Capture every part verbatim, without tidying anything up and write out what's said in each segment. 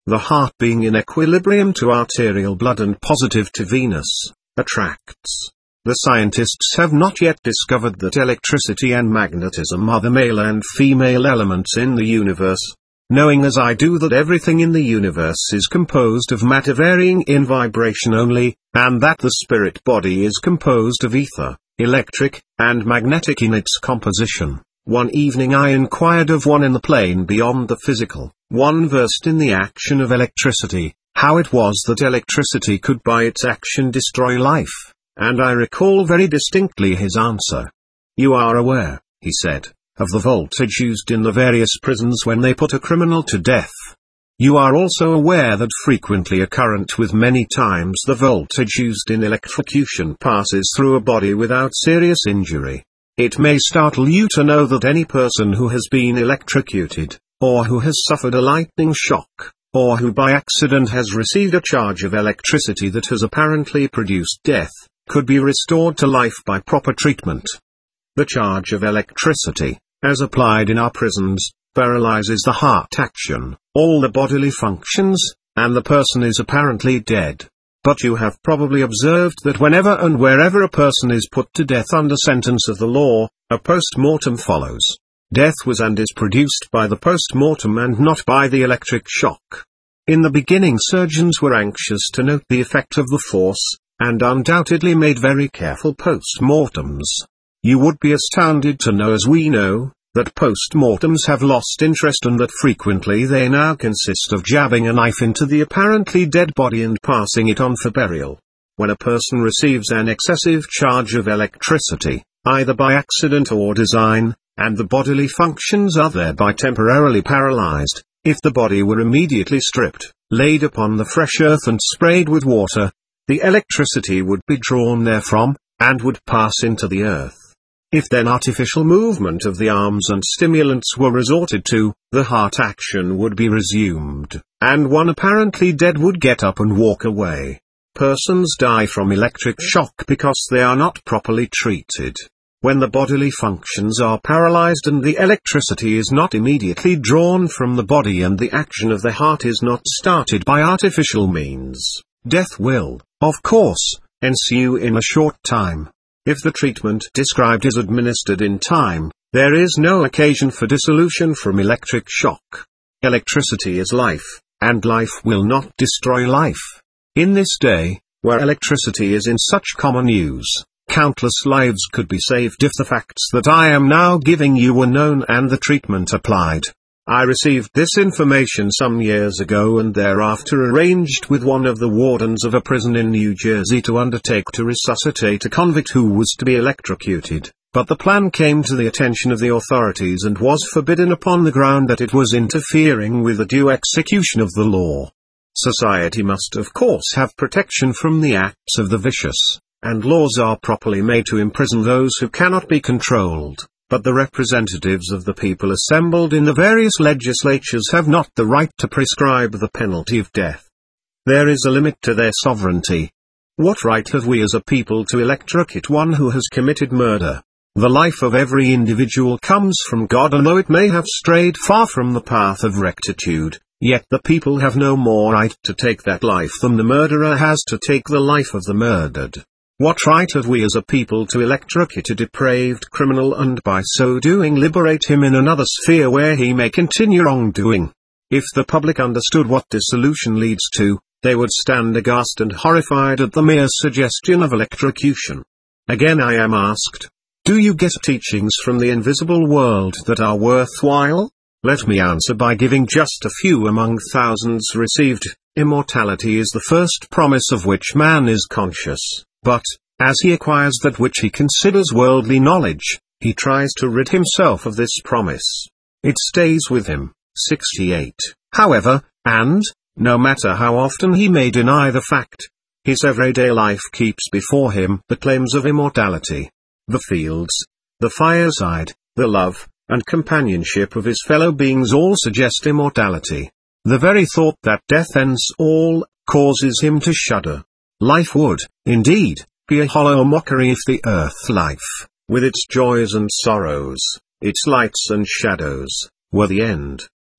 the heart being in equilibrium to arterial blood and positive to venous, attracts. The scientists have not yet discovered that electricity and magnetism are the male and female elements in the universe. Knowing as I do that everything in the universe is composed of matter varying in vibration only, and that the spirit body is composed of ether, electric, and magnetic in its composition, one evening I inquired of one in the plane beyond the physical, one versed in the action of electricity, how it was that electricity could by its action destroy life, and I recall very distinctly his answer. "You are aware," he said, "of the voltage used in the various prisons when they put a criminal to death. You are also aware that frequently a current with many times the voltage used in electrocution passes through a body without serious injury. It may startle you to know that any person who has been electrocuted, or who has suffered a lightning shock, or who by accident has received a charge of electricity that has apparently produced death, could be restored to life by proper treatment. The charge of electricity, as applied in our prisons, paralyzes the heart action, all the bodily functions, and the person is apparently dead. But you have probably observed that whenever and wherever a person is put to death under sentence of the law, a post-mortem follows. Death was and is produced by the post-mortem and not by the electric shock. In the beginning surgeons were anxious to note the effect of the force, and undoubtedly made very careful post-mortems. You would be astounded to know, as we know, that post-mortems have lost interest and that frequently they now consist of jabbing a knife into the apparently dead body and passing it on for burial. When a person receives an excessive charge of electricity, either by accident or design, and the bodily functions are thereby temporarily paralyzed, if the body were immediately stripped, laid upon the fresh earth and sprayed with water, the electricity would be drawn therefrom, and would pass into the earth. If then artificial movement of the arms and stimulants were resorted to, the heart action would be resumed, and one apparently dead would get up and walk away. Persons die from electric shock because they are not properly treated. When the bodily functions are paralyzed and the electricity is not immediately drawn from the body and the action of the heart is not started by artificial means, death will, of course, ensue in a short time. If the treatment described is administered in time, there is no occasion for dissolution from electric shock. Electricity is life, and life will not destroy life. In this day, where electricity is in such common use, countless lives could be saved if the facts that I am now giving you were known and the treatment applied. I received this information some years ago and thereafter arranged with one of the wardens of a prison in New Jersey to undertake to resuscitate a convict who was to be electrocuted, but the plan came to the attention of the authorities and was forbidden upon the ground that it was interfering with the due execution of the law. Society must of course have protection from the acts of the vicious, and laws are properly made to imprison those who cannot be controlled. But the representatives of the people assembled in the various legislatures have not the right to prescribe the penalty of death. There is a limit to their sovereignty. What right have we as a people to electrocute one who has committed murder? The life of every individual comes from God, and though it may have strayed far from the path of rectitude, yet the people have no more right to take that life than the murderer has to take the life of the murdered. What right have we as a people to electrocute a depraved criminal and by so doing liberate him in another sphere where he may continue wrongdoing? If the public understood what dissolution leads to, they would stand aghast and horrified at the mere suggestion of electrocution. Again I am asked, do you get teachings from the invisible world that are worthwhile? Let me answer by giving just a few among thousands received. Immortality is the first promise of which man is conscious. But, as he acquires that which he considers worldly knowledge, he tries to rid himself of this promise. It stays with him. sixty-eight. However, and, no matter how often he may deny the fact, his everyday life keeps before him the claims of immortality. The fields, the fireside, the love, and companionship of his fellow beings all suggest immortality. The very thought that death ends all, causes him to shudder. Life would, indeed, be a hollow mockery if the earth life, with its joys and sorrows, its lights and shadows, were the end.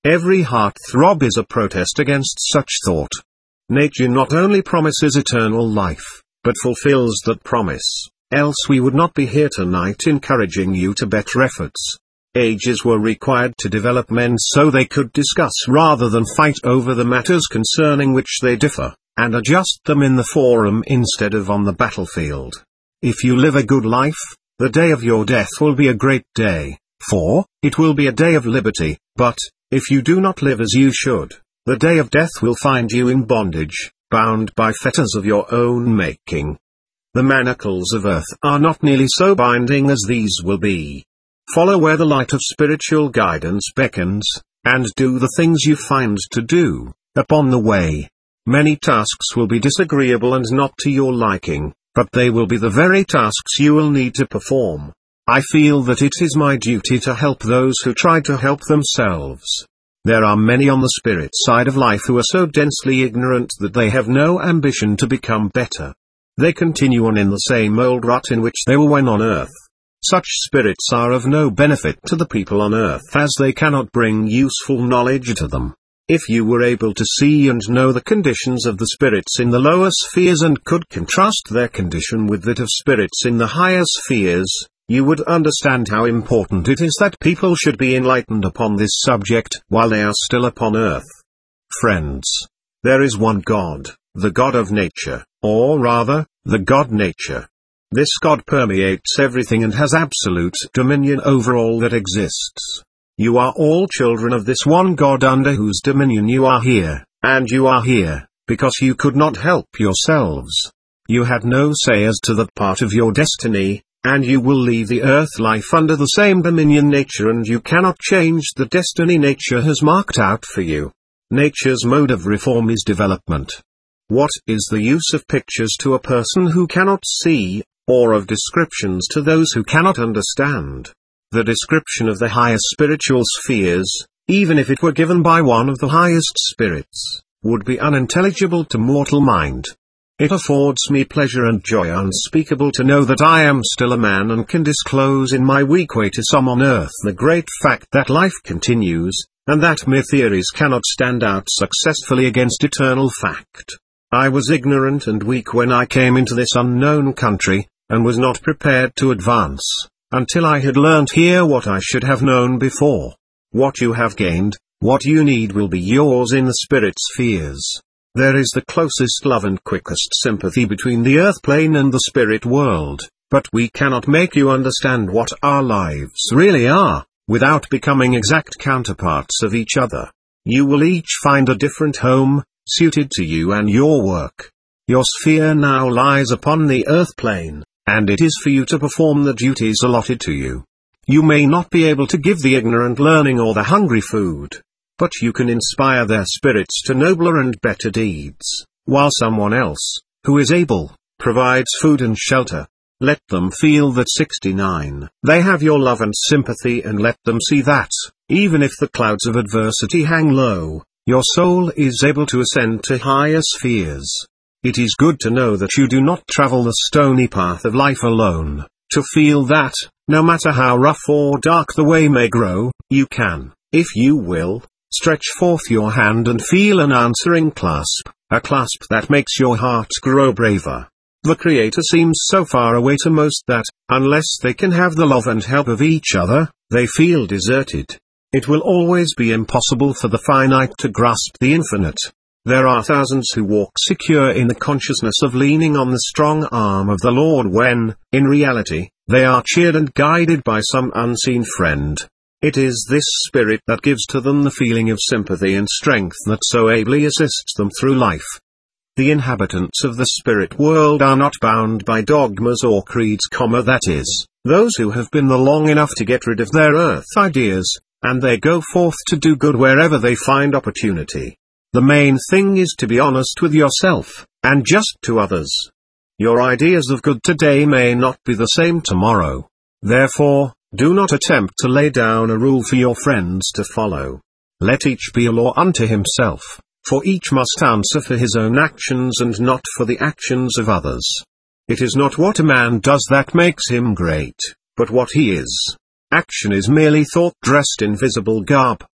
Every heart throb is a protest against such thought. Nature not only promises eternal life, but fulfills that promise, else we would not be here tonight encouraging you to better efforts. Ages were required to develop men so they could discuss rather than fight over the matters concerning which they differ, and adjust them in the forum instead of on the battlefield. If you live a good life, the day of your death will be a great day, for it will be a day of liberty, but, if you do not live as you should, the day of death will find you in bondage, bound by fetters of your own making. The manacles of earth are not nearly so binding as these will be. Follow where the light of spiritual guidance beckons, and do the things you find to do, upon the way. Many tasks will be disagreeable and not to your liking, but they will be the very tasks you will need to perform. I feel that it is my duty to help those who try to help themselves. There are many on the spirit side of life who are so densely ignorant that they have no ambition to become better. They continue on in the same old rut in which they were when on earth. Such spirits are of no benefit to the people on earth as they cannot bring useful knowledge to them. If you were able to see and know the conditions of the spirits in the lower spheres and could contrast their condition with that of spirits in the higher spheres, you would understand how important it is that people should be enlightened upon this subject while they are still upon earth. Friends, there is one God, the God of nature, or rather, the God nature. This God permeates everything and has absolute dominion over all that exists. You are all children of this one God under whose dominion you are here, and you are here, because you could not help yourselves. You had no say as to that part of your destiny, and you will leave the earth life under the same dominion nature, and you cannot change the destiny nature has marked out for you. Nature's mode of reform is development. What is the use of pictures to a person who cannot see, or of descriptions to those who cannot understand? The description of the higher spiritual spheres, even if it were given by one of the highest spirits, would be unintelligible to mortal mind. It affords me pleasure and joy unspeakable to know that I am still a man and can disclose in my weak way to some on earth the great fact that life continues, and that mere theories cannot stand out successfully against eternal fact. I was ignorant and weak when I came into this unknown country, and was not prepared to advance, until I had learnt here what I should have known before. What you have gained, what you need will be yours in the spirit spheres. There is the closest love and quickest sympathy between the earth plane and the spirit world, but we cannot make you understand what our lives really are, without becoming exact counterparts of each other. You will each find a different home, suited to you and your work. Your sphere now lies upon the earth plane, and it is for you to perform the duties allotted to you. You may not be able to give the ignorant learning or the hungry food, but you can inspire their spirits to nobler and better deeds, while someone else, who is able, provides food and shelter. Let them feel that sixty-nine. They have your love and sympathy, and let them see that, even if the clouds of adversity hang low, your soul is able to ascend to higher spheres. It is good to know that you do not travel the stony path of life alone, to feel that, no matter how rough or dark the way may grow, you can, if you will, stretch forth your hand and feel an answering clasp, a clasp that makes your heart grow braver. The Creator seems so far away to most that, unless they can have the love and help of each other, they feel deserted. It will always be impossible for the finite to grasp the infinite. There are thousands who walk secure in the consciousness of leaning on the strong arm of the Lord when, in reality, they are cheered and guided by some unseen friend. It is this spirit that gives to them the feeling of sympathy and strength that so ably assists them through life. The inhabitants of the spirit world are not bound by dogmas or creeds, that is, those who have been there long enough to get rid of their earth ideas, and they go forth to do good wherever they find opportunity. The main thing is to be honest with yourself, and just to others. Your ideas of good today may not be the same tomorrow. Therefore, do not attempt to lay down a rule for your friends to follow. Let each be a law unto himself, for each must answer for his own actions and not for the actions of others. It is not what a man does that makes him great, but what he is. Action is merely thought dressed in visible garb.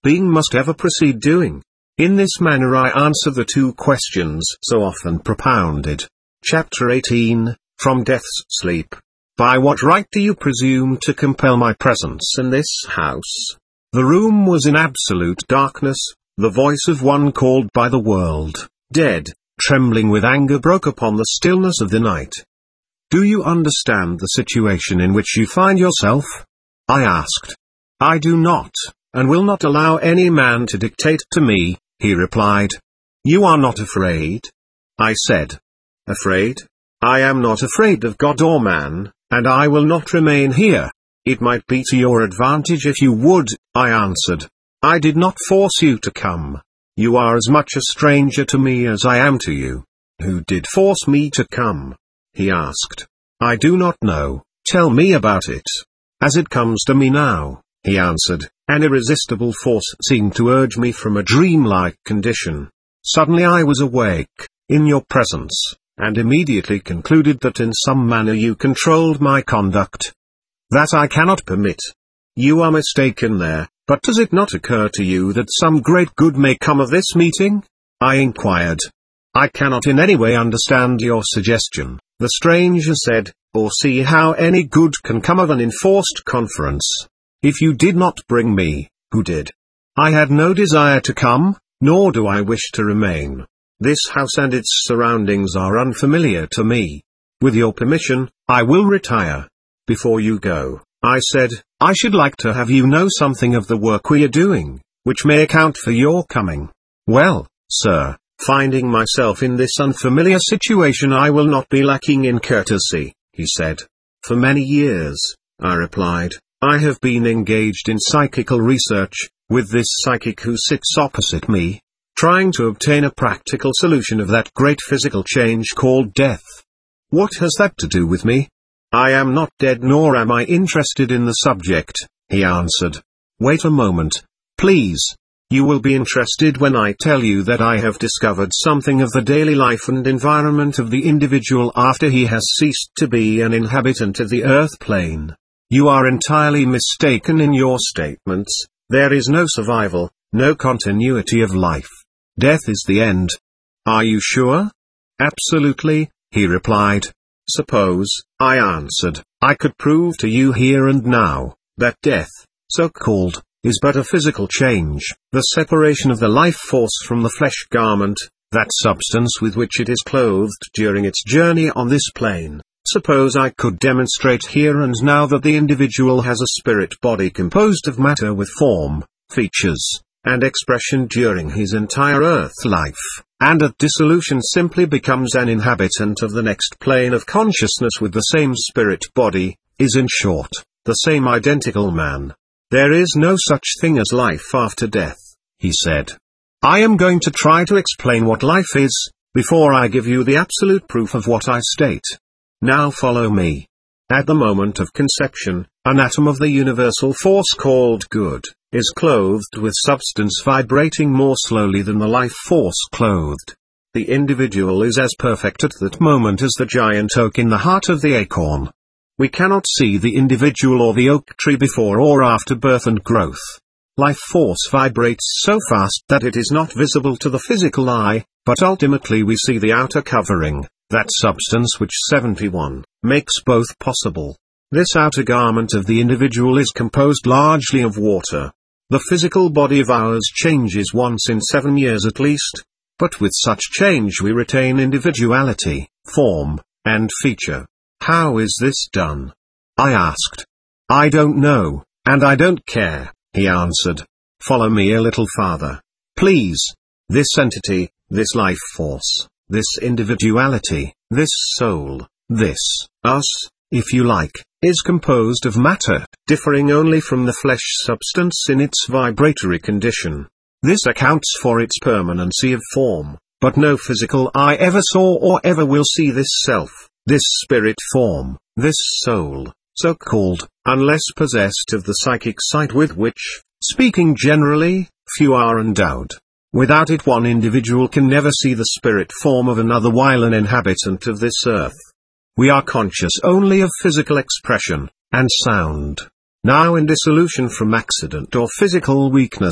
being must ever proceed doing. In this manner I answer the two questions so often propounded. Chapter eighteen, From Death's Sleep. By what right do you presume to compel my presence in this house? The room was in absolute darkness. The voice of one called by the world, dead, trembling with anger, broke upon the stillness of the night. Do you understand the situation in which you find yourself? I asked. I do not, and will not allow any man to dictate to me, he replied. You are not afraid? I said. Afraid? I am not afraid of God or man, and I will not remain here. It might be to your advantage if you would, I answered. I did not force you to come. You are as much a stranger to me as I am to you. Who did force me to come? He asked. I do not know. Tell me about it. As it comes to me now, he answered, an irresistible force seemed to urge me from a dreamlike condition. Suddenly I was awake, in your presence, and immediately concluded that in some manner you controlled my conduct. That I cannot permit. You are mistaken there, but does it not occur to you that some great good may come of this meeting? I inquired. I cannot in any way understand your suggestion, the stranger said, or see how any good can come of an enforced conference. If you did not bring me, who did? I had no desire to come, nor do I wish to remain. This house and its surroundings are unfamiliar to me. With your permission, I will retire. Before you go, I said, I should like to have you know something of the work we are doing, which may account for your coming. Well, sir, finding myself in this unfamiliar situation, I will not be lacking in courtesy, he said. For many years, I replied, I have been engaged in psychical research, with this psychic who sits opposite me, trying to obtain a practical solution of that great physical change called death. What has that to do with me? I am not dead, nor am I interested in the subject, he answered. Wait a moment, please. You will be interested when I tell you that I have discovered something of the daily life and environment of the individual after he has ceased to be an inhabitant of the earth plane. You are entirely mistaken in your statements. There is no survival, no continuity of life. Death is the end. Are you sure? Absolutely, he replied. Suppose, I answered, I could prove to you here and now, that death, so-called, is but a physical change, the separation of the life force from the flesh garment, that substance with which it is clothed during its journey on this plane. Suppose I could demonstrate here and now that the individual has a spirit body composed of matter with form, features, and expression during his entire earth life, and at dissolution simply becomes an inhabitant of the next plane of consciousness with the same spirit body, is in short, the same identical man. There is no such thing as life after death, he said. I am going to try to explain what life is, before I give you the absolute proof of what I state. Now follow me. At the moment of conception, an atom of the universal force called good, is clothed with substance vibrating more slowly than the life force clothed. The individual is as perfect at that moment as the giant oak in the heart of the acorn. We cannot see the individual or the oak tree before or after birth and growth. Life force vibrates so fast that it is not visible to the physical eye, but ultimately we see the outer covering, that substance which seventy-one, makes both possible. This outer garment of the individual is composed largely of water. The physical body of ours changes once in seven years at least, but with such change we retain individuality, form, and feature. How is this done? I asked. I don't know, and I don't care, he answered. Follow me a little farther. Please. This entity, this life force, this individuality, this soul, this, us, if you like, is composed of matter, differing only from the flesh substance in its vibratory condition. This accounts for its permanency of form, but no physical eye ever saw or ever will see this self, this spirit form, this soul, so-called, unless possessed of the psychic sight with which, speaking generally, few are endowed. Without it one individual can never see the spirit form of another while an inhabitant of this earth. We are conscious only of physical expression, and sound. Now in dissolution from accident or physical weakness,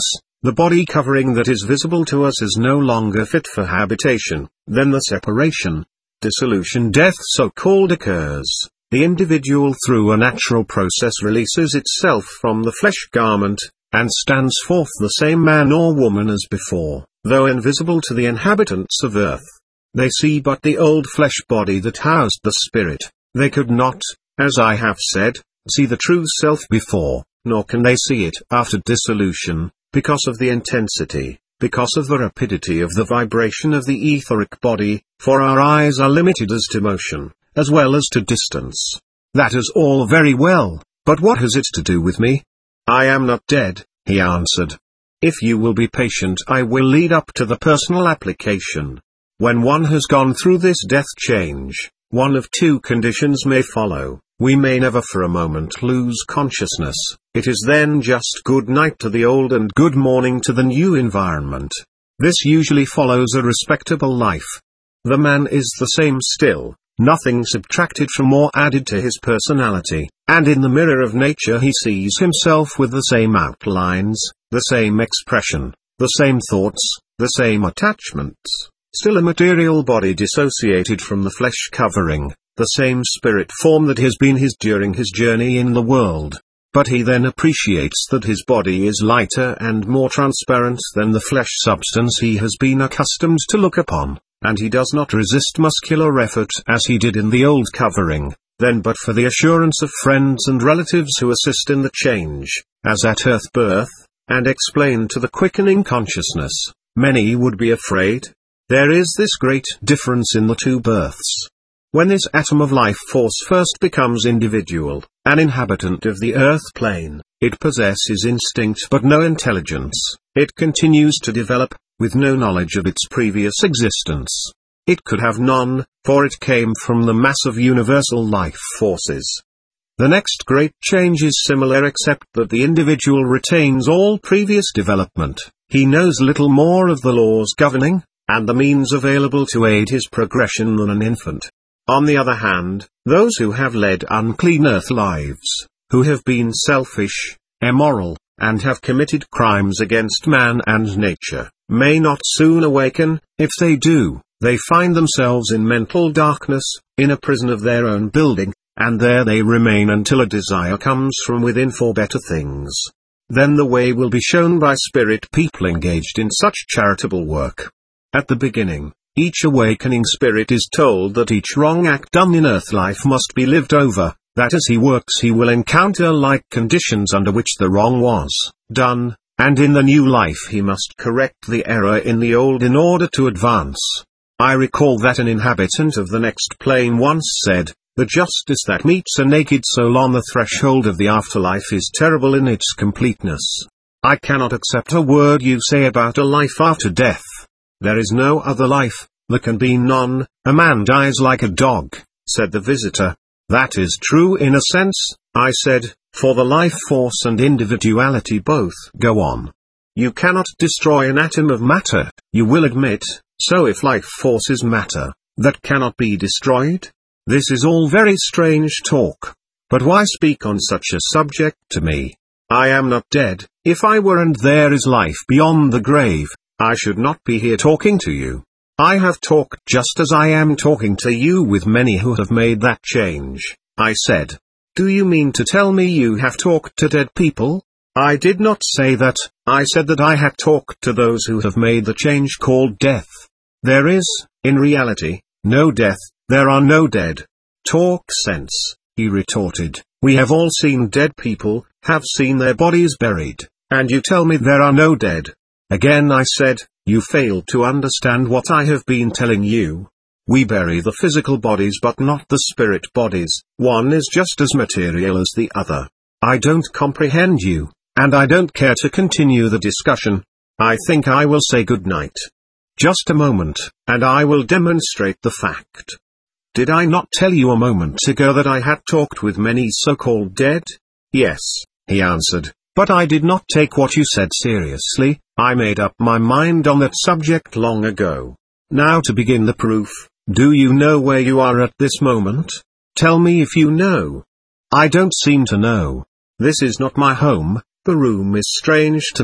The body covering that is visible to us is no longer fit for habitation. Then the separation, dissolution, death so-called occurs. The individual through a natural process releases itself from the flesh garment, and stands forth the same man or woman as before, though invisible to the inhabitants of earth. They see but the old flesh body that housed the spirit. They could not, as I have said, see the true self before, nor can they see it after dissolution, because of the intensity, because of the rapidity of the vibration of the etheric body, for our eyes are limited as to motion, as well as to distance. That is all very well, but what has it to do with me? I am not dead, he answered. If you will be patient, I will lead up to the personal application. When one has gone through this death change, one of two conditions may follow. We may never for a moment lose consciousness. It is then just good night to the old and good morning to the new environment. This usually follows a respectable life. The man is the same still, nothing subtracted from or added to his personality, and in the mirror of nature he sees himself with the same outlines, the same expression, the same thoughts, the same attachments, still a material body dissociated from the flesh covering, the same spirit form that has been his during his journey in the world. But he then appreciates that his body is lighter and more transparent than the flesh substance he has been accustomed to look upon, and he does not resist muscular effort as he did in the old covering. Then but for the assurance of friends and relatives who assist in the change, as at earth birth, and explain to the quickening consciousness, many would be afraid. There is this great difference in the two births. When this atom of life force first becomes individual, an inhabitant of the earth plane, it possesses instinct but no intelligence. It continues to develop, with no knowledge of its previous existence. It could have none, for it came from the mass of universal life forces. The next great change is similar except that the individual retains all previous development. He knows little more of the laws governing, and the means available to aid his progression than an infant. On the other hand, those who have led unclean earth lives, who have been selfish, immoral, and have committed crimes against man and nature, may not soon awaken. If they do, they find themselves in mental darkness, in a prison of their own building, and there they remain until a desire comes from within for better things. Then the way will be shown by spirit people engaged in such charitable work. At the beginning, each awakening spirit is told that each wrong act done in earth life must be lived over, that as he works he will encounter like conditions under which the wrong was done, and in the new life he must correct the error in the old in order to advance. I recall that an inhabitant of the next plane once said, "The justice that meets a naked soul on the threshold of the afterlife is terrible in its completeness. I cannot accept a word you say about a life after death. There is no other life, there can be none. A man dies like a dog," said the visitor. "That is true in a sense," I said, "for the life force and individuality both go on. You cannot destroy an atom of matter, you will admit, so if life force is matter, that cannot be destroyed? This is all very strange talk. But why speak on such a subject to me? I am not dead. If I were and there is life beyond the grave, I should not be here talking to you. I have talked just as I am talking to you with many who have made that change," I said. "Do you mean to tell me you have talked to dead people?" "I did not say that, I said that I had talked to those who have made the change called death. There is, in reality, no death, there are no dead." "Talk sense," he retorted. "We have all seen dead people, have seen their bodies buried, and you tell me there are no dead." Again I said, "You fail to understand what I have been telling you. We bury the physical bodies but not the spirit bodies, one is just as material as the other. I don't comprehend you, and I don't care to continue the discussion. I think I will say good night. Just a moment, and I will demonstrate the fact. Did I not tell you a moment ago that I had talked with many so-called dead?" "Yes," he answered, "but I did not take what you said seriously. I made up my mind on that subject long ago. Now to begin the proof, do you know where you are at this moment? Tell me if you know." "I don't seem to know. This is not my home, the room is strange to me,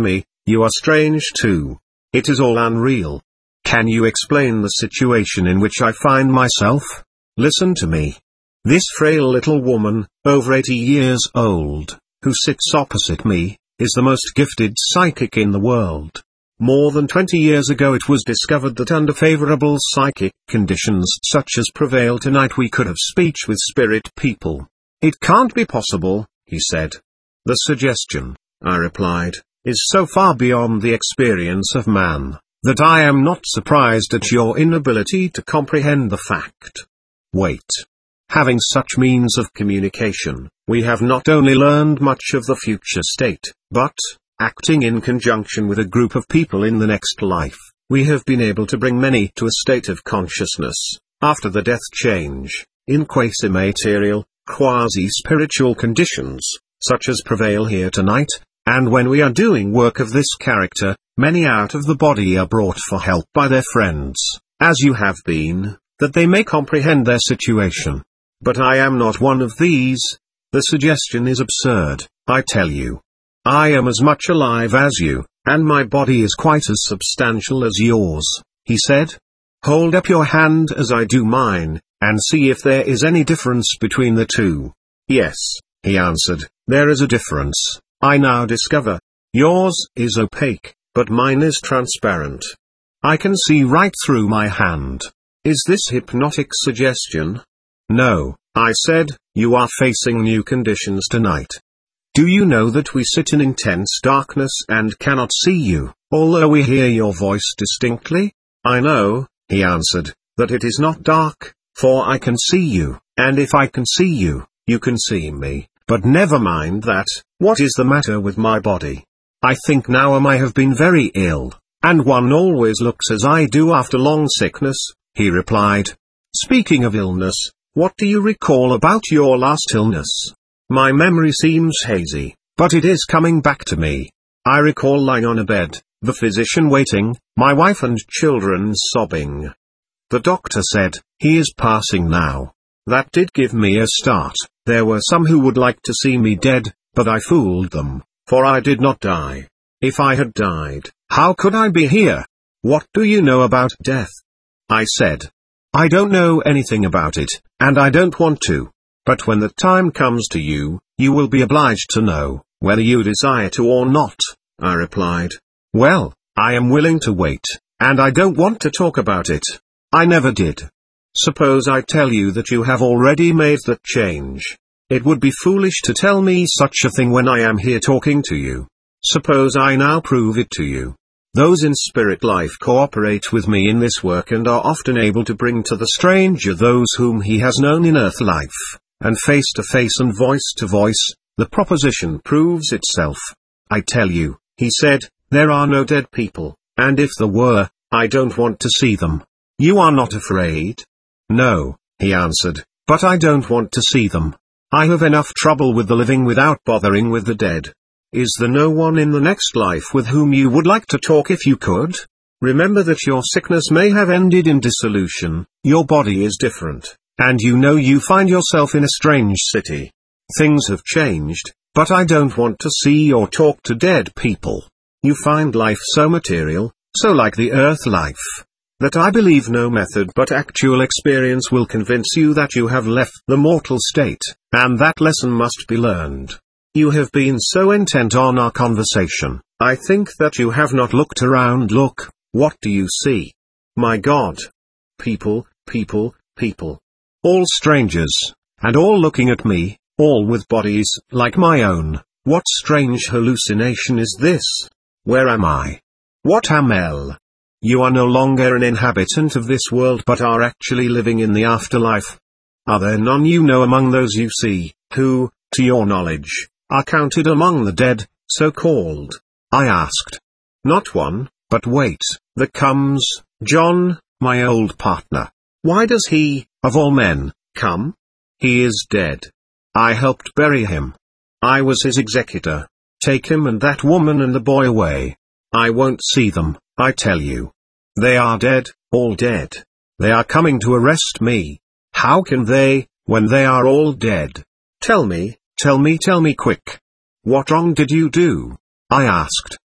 You are strange too. It is all unreal. Can you explain the situation in which I find myself? Listen to me. This frail little woman, over eighty years old, who sits opposite me, is the most gifted psychic in the world. More than twenty years ago it was discovered that under favorable psychic conditions such as prevail tonight we could have speech with spirit people. It can't be possible, he said. The suggestion, I replied, is so far beyond the experience of man, that I am not surprised at your inability to comprehend the fact. Wait. Having such means of communication, we have not only learned much of the future state, but, acting in conjunction with a group of people in the next life, we have been able to bring many to a state of consciousness, after the death change, in quasi-material, quasi-spiritual conditions, such as prevail here tonight, and when we are doing work of this character, many out of the body are brought for help by their friends, as you have been, that they may comprehend their situation. But I am not one of these. The suggestion is absurd, I tell you. I am as much alive as you, and my body is quite as substantial as yours, he said. Hold up your hand as I do mine, and see if there is any difference between the two. Yes, he answered, there is a difference, I now discover. Yours is opaque, but mine is transparent. I can see right through my hand. Is this hypnotic suggestion? No, I said, you are facing new conditions tonight. Do you know that we sit in intense darkness and cannot see you, although we hear your voice distinctly? I know, he answered, that it is not dark, for I can see you, and if I can see you, you can see me, but never mind that. What is the matter with my body? I think now I have been very ill, and one always looks as I do after long sickness, he replied. Speaking of illness, what do you recall about your last illness? My memory seems hazy, but it is coming back to me. I recall lying on a bed, the physician waiting, my wife and children sobbing. The doctor said, he is passing now. That did give me a start. There were some who would like to see me dead, but I fooled them, for I did not die. If I had died, how could I be here? What do you know about death? I said. I don't know anything about it, and I don't want to. But when the time comes to you, you will be obliged to know, whether you desire to or not, I replied. Well, I am willing to wait, and I don't want to talk about it. I never did. Suppose I tell you that you have already made that change. It would be foolish to tell me such a thing when I am here talking to you. Suppose I now prove it to you. Those in spirit life cooperate with me in this work and are often able to bring to the stranger those whom he has known in earth life, and face to face and voice to voice, the proposition proves itself. I tell you, he said, there are no dead people, and if there were, I don't want to see them. You are not afraid? No, he answered, but I don't want to see them. I have enough trouble with the living without bothering with the dead. Is there no one in the next life with whom you would like to talk if you could? Remember that your sickness may have ended in dissolution, your body is different, and you know you find yourself in a strange city. Things have changed, but I don't want to see or talk to dead people. You find life so material, so like the earth life, that I believe no method but actual experience will convince you that you have left the mortal state, and that lesson must be learned. You have been so intent on our conversation, I think that you have not looked around. Look, what do you see? My God! People, people, people. All strangers, and all looking at me, all with bodies like my own. What strange hallucination is this? Where am I? What am I? You are no longer an inhabitant of this world but are actually living in the afterlife. Are there none you know among those you see, who, to your knowledge, are counted among the dead, so-called? I asked. Not one, but wait, there comes, John, my old partner. Why does he, of all men, come? He is dead. I helped bury him. I was his executor. Take him and that woman and the boy away. I won't see them, I tell you. They are dead, all dead. They are coming to arrest me. How can they, when they are all dead? Tell me, tell me, tell me quick. What wrong did you do? I asked.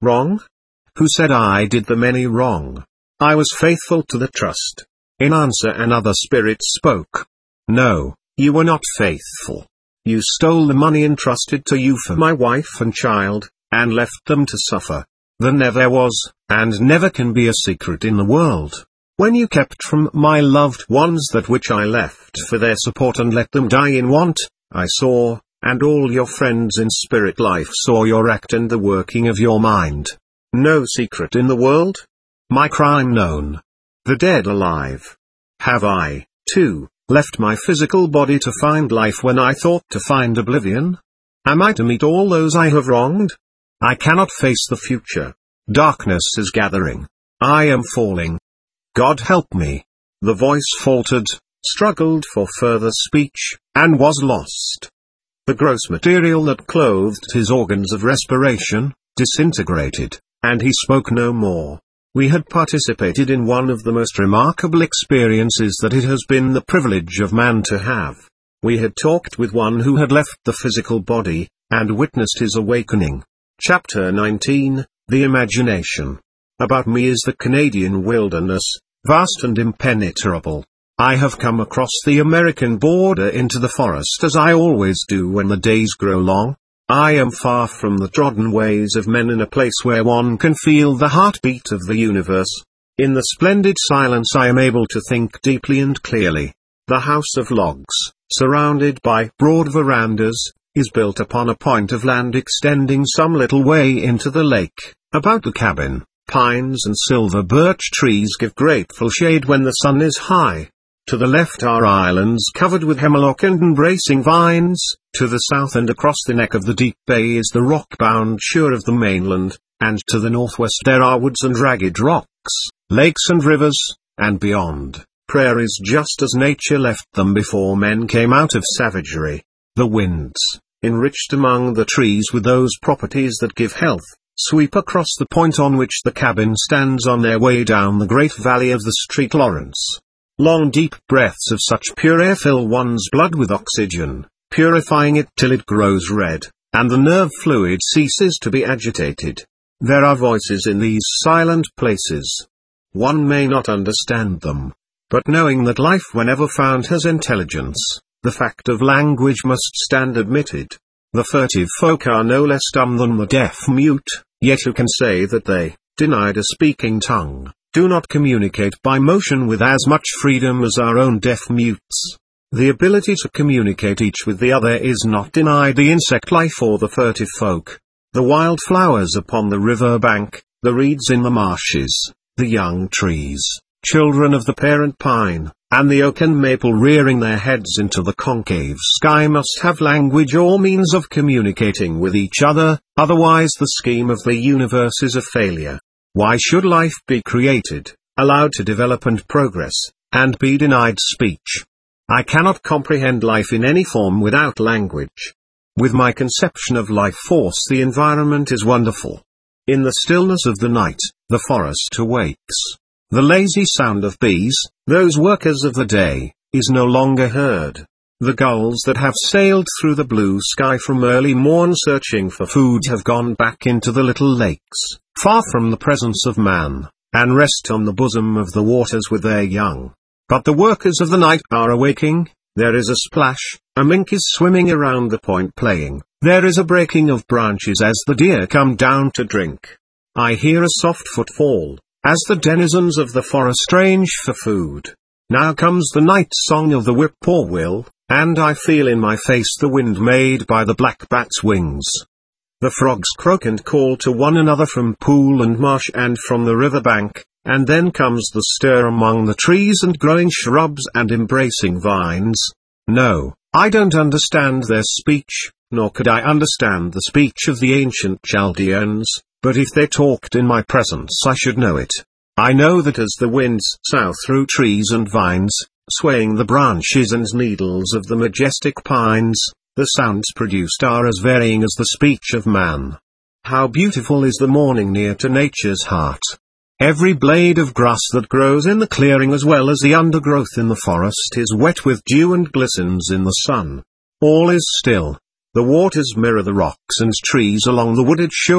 Wrong? Who said I did them any wrong? I was faithful to the trust. In answer another spirit spoke. No, you were not faithful. You stole the money entrusted to you for my wife and child, and left them to suffer. There never was, and never can be a secret in the world. When you kept from my loved ones that which I left for their support and let them die in want, I saw, and all your friends in spirit life saw your act and the working of your mind. No secret in the world? My crime known. The dead alive. Have I, too, left my physical body to find life when I thought to find oblivion? Am I to meet all those I have wronged? I cannot face the future. Darkness is gathering. I am falling. God help me. The voice faltered, struggled for further speech, and was lost. The gross material that clothed his organs of respiration, disintegrated, and he spoke no more. We had participated in one of the most remarkable experiences that it has been the privilege of man to have. We had talked with one who had left the physical body, and witnessed his awakening. Chapter nineteen, The Imagination. About me is the Canadian wilderness, vast and impenetrable. I have come across the American border into the forest as I always do when the days grow long. I am far from the trodden ways of men in a place where one can feel the heartbeat of the universe. In the splendid silence I am able to think deeply and clearly. The house of logs, surrounded by broad verandas, is built upon a point of land extending some little way into the lake. About the cabin, pines and silver birch trees give grateful shade when the sun is high. To the left are islands covered with hemlock and embracing vines. To the south and across the neck of the deep bay is the rock-bound shore of the mainland, and to the northwest there are woods and ragged rocks, lakes and rivers, and beyond, prairies just as nature left them before men came out of savagery. The winds, enriched among the trees with those properties that give health, sweep across the point on which the cabin stands on their way down the great valley of the Street Lawrence. Long deep breaths of such pure air fill one's blood with oxygen, purifying it till it grows red, and the nerve fluid ceases to be agitated. There are voices in these silent places. One may not understand them. But knowing that life whenever found has intelligence, the fact of language must stand admitted. The furtive folk are no less dumb than the deaf-mute, yet who can say that they, denied a speaking tongue, do not communicate by motion with as much freedom as our own deaf-mutes. The ability to communicate each with the other is not denied the insect life or the furtive folk. The wild flowers upon the river bank, the reeds in the marshes, the young trees, children of the parent pine, and the oak and maple rearing their heads into the concave sky must have language or means of communicating with each other, otherwise the scheme of the universe is a failure. Why should life be created, allowed to develop and progress, and be denied speech? I cannot comprehend life in any form without language. With my conception of life force the environment is wonderful. In the stillness of the night, the forest awakes. The lazy sound of bees, those workers of the day, is no longer heard. The gulls that have sailed through the blue sky from early morn searching for food have gone back into the little lakes, far from the presence of man, and rest on the bosom of the waters with their young. But the workers of the night are awaking. There is a splash, a mink is swimming around the point playing, there is a breaking of branches as the deer come down to drink. I hear a soft footfall, as the denizens of the forest range for food. Now comes the night song of the whippoorwill, and I feel in my face the wind made by the black bat's wings. The frogs croak and call to one another from pool and marsh and from the river bank, and then comes the stir among the trees and growing shrubs and embracing vines. No, I don't understand their speech, nor could I understand the speech of the ancient Chaldeans, but if they talked in my presence I should know it. I know that as the winds sough through trees and vines, swaying the branches and needles of the majestic pines, the sounds produced are as varying as the speech of man. How beautiful is the morning near to nature's heart! Every blade of grass that grows in the clearing as well as the undergrowth in the forest is wet with dew and glistens in the sun. All is still. The waters mirror the rocks and trees along the wooded shore,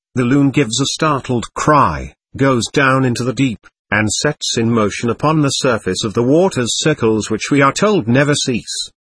the loon gives a startled cry, goes down into the deep, and sets in motion upon the surface of the water's circles which we are told never cease.